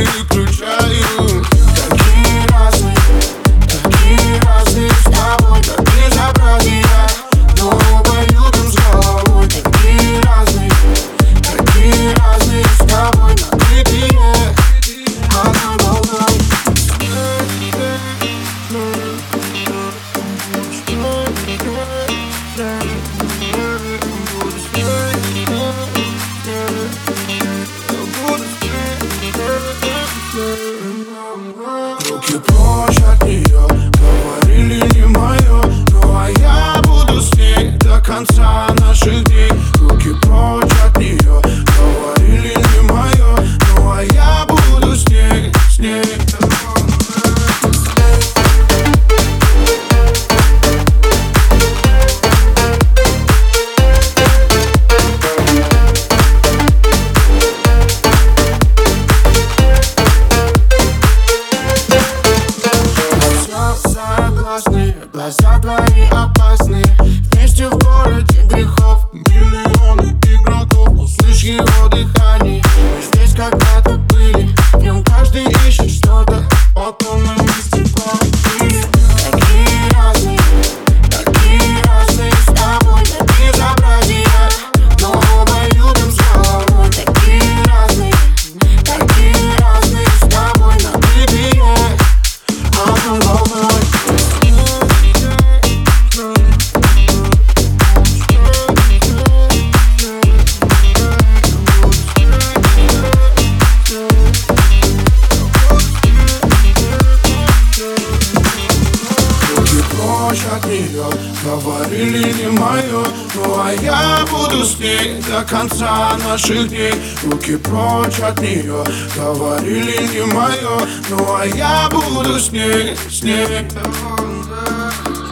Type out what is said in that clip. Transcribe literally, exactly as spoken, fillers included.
выключаю. Такие разные, такие разные с тобой, как безобразие, но оба любим с головой. Такие разные, такие разные с тобой, накрытые одной волной. Руки прочь от нее, говорили не мое, ну а я буду с ней до конца наших дней. Руки прочь от нее, говорили не мое, ну а я буду с ней, с ней. Глаза твои опасные, вместе в городе грехов миллионы игроков. Услышь его дыхание, мы здесь когда-то были. В нем каждый ищет что-то, вот он на месте плохие. Такие разные, такие разные с тобой, до безобразия, но оба любим с головой. Такие разные, такие разные с тобой, накрытые одной волной. От нее говорили не мое, ну а я буду с ней до конца наших дней. Руки прочь от нее, говорили не мое, ну а я буду с ней, с ней.